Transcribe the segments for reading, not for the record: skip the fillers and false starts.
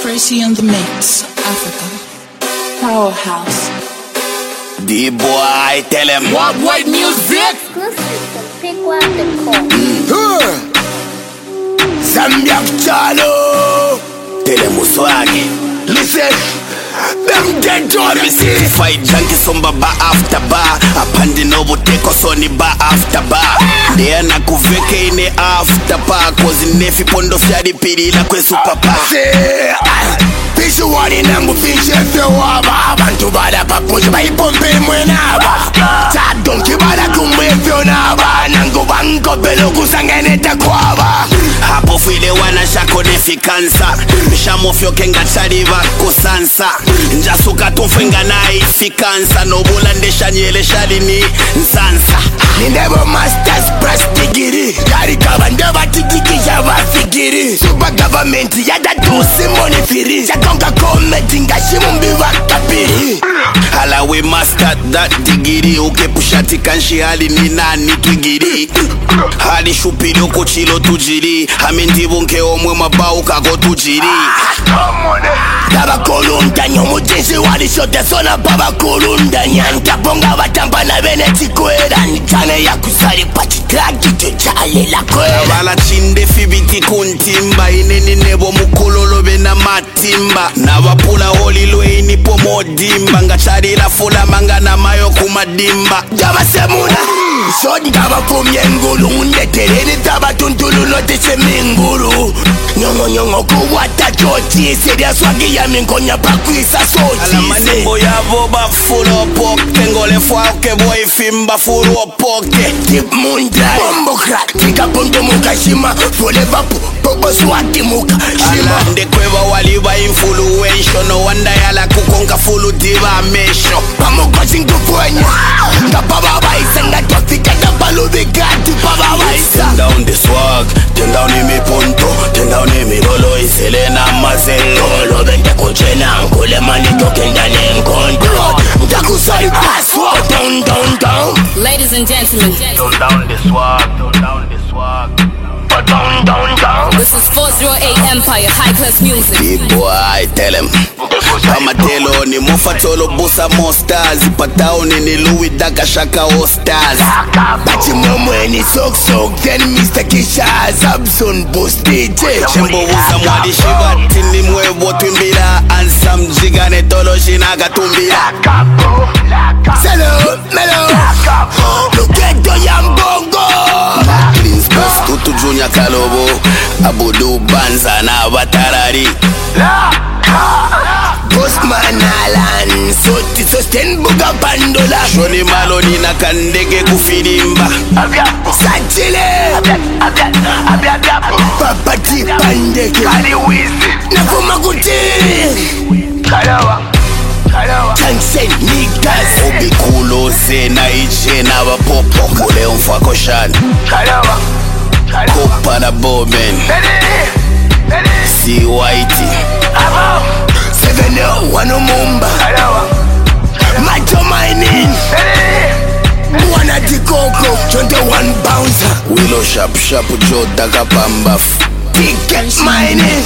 Tracy on the mix, Africa. Powerhouse. The boy, tell him. What white music? Pick one the call. Zambia Chalo. Tell him Uswagi. Listen. Them dead on me city fight junkie somba bar after bar. Apandi novo teko soni bar after bar. Dea na kuveke ine after bar. Kozi nefi pondo fyadi piri la kwe super bar. Pishu wani nangu pishe fe waba. Abantu bada papuji ba ipompe mwenaba. Tadon kibada kumwe fe naba. Nangu bango belo kusangene takwaba. Hapo file wana shako nefi kansa. Mishamo fyo kenga chariva kusansa. Njasuka tumfenga na ifikansa. Nobula ndesha nyele shalini nsansa. Nindebo masters press degree. Yari kaba ndeba tikikisha wafikiri. Super government yada tusi money firi. Shakonga komedi ngashimu mbiwa kapiri. Hala we master that degree. Uke pushati kanshi hali ni nani twigiri. Hali shupiri uko chilo tujiri. Hamindibu nke omwe mabau kako tujiri. Daba kolunda nyomutinsi wali shote sona baba kolunda nyanta bonga watamba na veneti kwera. Nitane ya kusari pachitraki tuchale la kwera. Wala chinde fibiti kuntimba. Ineni nebo mukololo bena matimba. Na wapula holi lwe nipo modimba. Ngachari la fula manga na mayo kumadimba. Jama semuna Shodi daba kumye ngulu. Undetereni daba tuntulu notiche mingulu. Nyongo nyongo kuwata chochi. Seria swagi ya minkonya pakwisa sochi. Ala manimbo ya boba fulo poke. Ngole fwa uke boy fimba fulo poke. Tip mundra bombo crack. Tika punto muka shima. Fole vapu popo swati muka shima. Ala nde kweva waliwa influential. No wanda yala kukonga fulu diva mesho. Pamuko singufwenya. Ngapaba baisa ngatofika Napalo begati baba baisa. Turn down the swag. Turn down imi punto. Turn down imi lolo iselena mazelo. Lolo bende kuchena nkule mani toke ndani nkondo. Mtakusari password. Down, down, down. Ladies and gentlemen, Turn down the swag. Turn down the swag. Down, down, down. this is 408 Empire, high class music. Big boy, tell him. Kama telo ni mufatolo busa mostaz. Patao ni Louis Daga Shaka Ostaz. Bachi mwemwe ni sok sok. Then Mr. Kisha Zabson Boost DJ. Shembo wuza mwadi shibati ni mwevo twimbira. Ansam jigane tolo shinaga tumbira. Selo, melo. Luketo ya mbongo. Cleans Boss Tutu Junior Kalobo. Abudu Banza na Batarari. Bosman Alan Soti Sosten Buga Bandola. Shoni Maloni na kandege kufilimba. Sachile Papati Pandeke Nafuma kuti Tansen Nigas Obi Kulo Zena Ije na wapopo Kule umfako shani Kopa na Bowman Si Whitey 701 Mumba Macho Mining Wana Dikoko 21 Bouncer Willow Sharp Sharp Joe Daga Bambaf Ticket Mining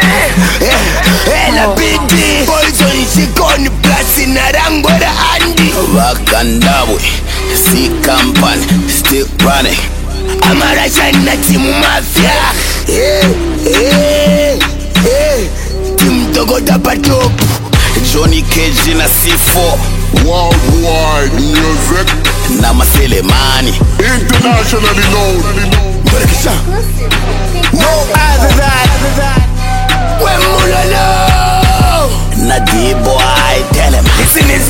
Ela BD Poison Shikoni Plasi Narangwera Andy Wakandabwe Si Company Still running Amarashan na timu mafia Team Togo Dapa Top Johnny Cage na C4 Worldwide music. na Maselemani Internationally known. Berekisha No other than Wemulolo Na D-boy tell him Listen is